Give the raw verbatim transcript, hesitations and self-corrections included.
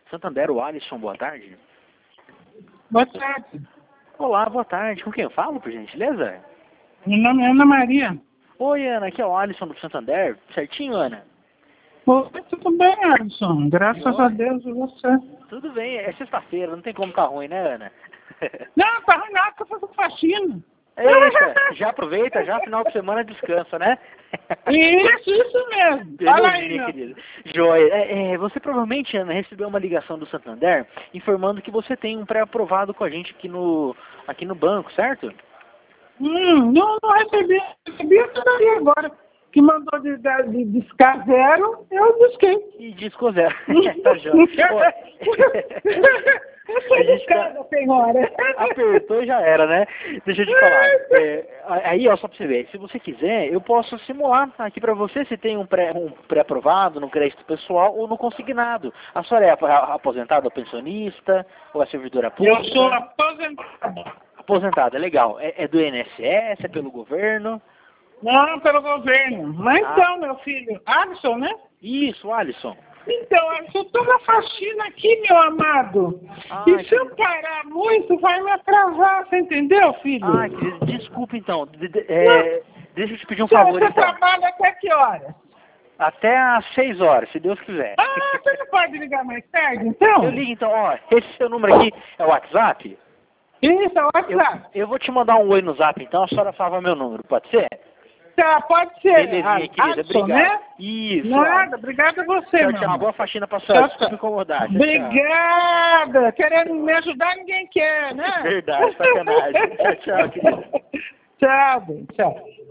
Santander, o Alisson, boa tarde. Boa tarde. Olá, boa tarde. Com quem eu falo, por gentileza? Meu nome é Ana Maria. Oi, Ana, aqui é o Alisson do Santander. Certinho, Ana? Oi, tudo bem, Alisson? Graças Oi. a Deus e você. Tudo bem, é sexta-feira, não tem como tá ruim, né, Ana? Não, tá ruim nada, tô fazendo faxina. Eita, já aproveita, já final de semana descansa, né? Isso, isso mesmo. Fala aí, Belezinha, meu. querida. Joia. É, é, você provavelmente, Ana, recebeu uma ligação do Santander informando que você tem um pré-aprovado com a gente aqui no, aqui no banco, certo? Hum, não, não recebi. Recebi essa daí agora. Que mandou de, de, de discar zero, eu disquei. E disco zero. Tá joia. Ó, a gente tá... senhora. Apertou e já era, né? Deixa eu te falar. É, aí, ó, só pra você ver. Se você quiser, eu posso simular aqui pra você se tem um pré, um pré-aprovado no crédito pessoal ou no consignado. A senhora é aposentada ou pensionista? Ou é servidora pública? Eu sou aposentado. Aposentada, legal. É, é do I N S S? É pelo governo? Não, pelo governo. Mas Ah. então, meu filho, Alisson, né? Isso, Alisson. Então, Alisson, eu tô na faxina aqui, meu amado. Ah, e se que... eu parar muito, vai me atrasar, você entendeu, filho? Ah, querido, desculpa então. De, de, é, deixa eu te pedir um Você, favor você então. trabalha até que horas? Até às seis horas, se Deus quiser. Ah, você não pode ligar mais tarde, então? Eu ligo então, ó, esse seu número aqui é o WhatsApp? Isso, é o Eu, WhatsApp. eu vou te mandar um oi no Zap então, a senhora salva meu número, pode ser? Tá, pode ser. Belezinha, querida, Alisson, obrigado. né? Isso. Nada, obrigado a você, Tchau, meu tchau, amor. boa faxina pra senhora, Tchau, desculpa tchau. incomodar. Tchau, tchau. Obrigada. Querendo me ajudar, ninguém quer, né? Verdade, sacanagem. Tchau, tchau, querida. Tchau, bem, tchau.